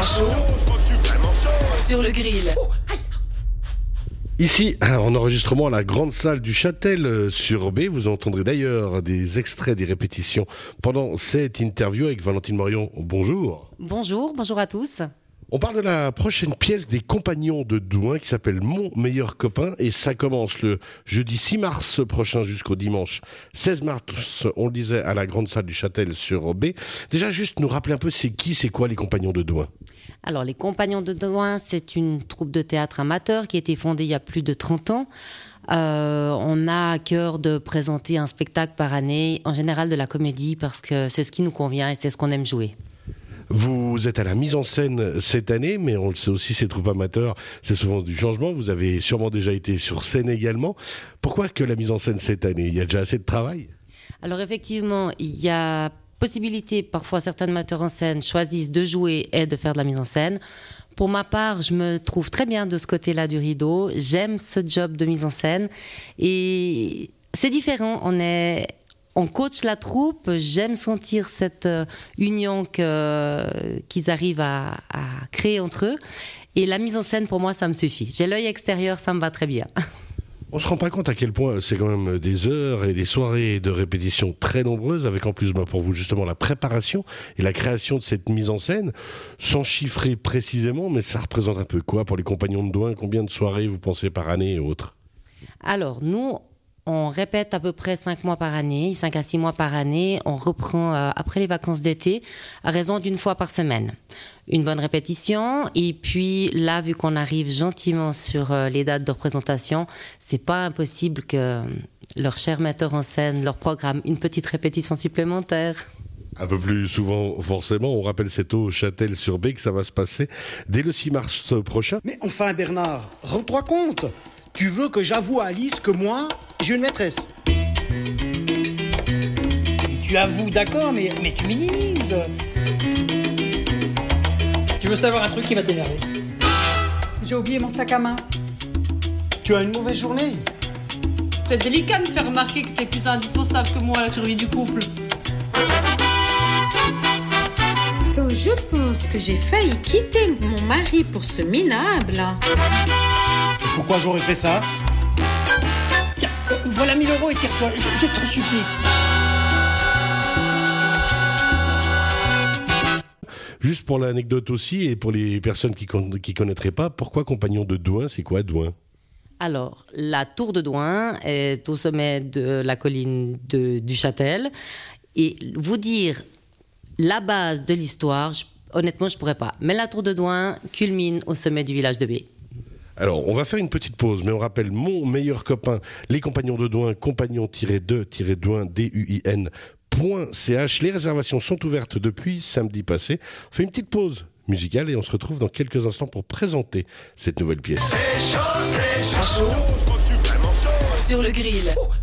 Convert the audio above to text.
Sur le grill. Ici, en enregistrement à la grande salle du Châtel sur B, vous entendrez d'ailleurs des extraits des répétitions pendant cette interview avec Valentine Morion. Bonjour. Bonjour à tous. On parle de la prochaine pièce des Compagnons de Douin qui s'appelle Mon meilleur copain et ça commence le jeudi 6 mars prochain jusqu'au dimanche 16 mars, on le disait, à la grande salle du Châtel sur B. Déjà, juste nous rappeler un peu c'est quoi les Compagnons de Douin? Alors, les Compagnons de Douin, c'est une troupe de théâtre amateur qui a été fondée il y a plus de 30 ans. On a à cœur de présenter un spectacle par année, en général de la comédie, parce que c'est ce qui nous convient et c'est ce qu'on aime jouer. Vous êtes à la mise en scène cette année, mais on le sait aussi, ces troupes amateurs, c'est souvent du changement. Vous avez sûrement déjà été sur scène également. Pourquoi que la mise en scène cette année? Il y a déjà assez de travail? Alors effectivement, il y a possibilité, parfois certains metteurs en scène choisissent de jouer et de faire de la mise en scène. Pour ma part, je me trouve très bien de ce côté-là du rideau. J'aime ce job de mise en scène et c'est différent. On coach la troupe, j'aime sentir cette union qu'ils arrivent à créer entre eux. Et la mise en scène, pour moi, ça me suffit. J'ai l'œil extérieur, ça me va très bien. On se rend pas compte à quel point c'est quand même des heures et des soirées de répétition très nombreuses, avec en plus pour vous justement la préparation et la création de cette mise en scène, sans chiffrer précisément, mais ça représente un peu quoi pour les Compagnons de Douin? Combien de soirées vous pensez par année et autres? Alors, nous, on répète à peu près 5 mois par année, 5 à 6 mois par année. On reprend après les vacances d'été, à raison d'une fois par semaine. Une bonne répétition. Et puis là, vu qu'on arrive gentiment sur les dates de représentation, c'est pas impossible que leur cher metteur en scène leur programme une petite répétition supplémentaire. Un peu plus souvent, forcément. On rappelle, c'est au Châtel sur B que ça va se passer dès le 6 mars prochain. Mais enfin, Bernard, rends-toi compte. Tu veux que j'avoue à Alice que moi, j'ai une maîtresse? Mais tu avoues, d'accord, mais tu minimises. Tu veux savoir un truc qui va t'énerver? J'ai oublié mon sac à main. Tu as une mauvaise journée? C'est délicat de faire remarquer que t'es plus indispensable que moi à la survie du couple. Quand je pense que j'ai failli quitter mon mari pour ce minable... Pourquoi j'aurais fait ça? Tiens, voilà 1000 € et tire-toi, je t'en supplie. Juste pour l'anecdote aussi, et pour les personnes qui connaîtraient pas, pourquoi Compagnons de Douin? C'est quoi Douin? Alors, la tour de Douin est au sommet de la colline du Châtel. Et vous dire la base de l'histoire, honnêtement, je pourrais pas. Mais la tour de Douin culmine au sommet du village de B. Alors, on va faire une petite pause, mais on rappelle Mon meilleur copain, les Compagnons de Douin, compagnon-de-douin, DUIN.ch. Les réservations sont ouvertes depuis samedi passé. On fait une petite pause musicale et on se retrouve dans quelques instants pour présenter cette nouvelle pièce. C'est chaud. Sur le grill.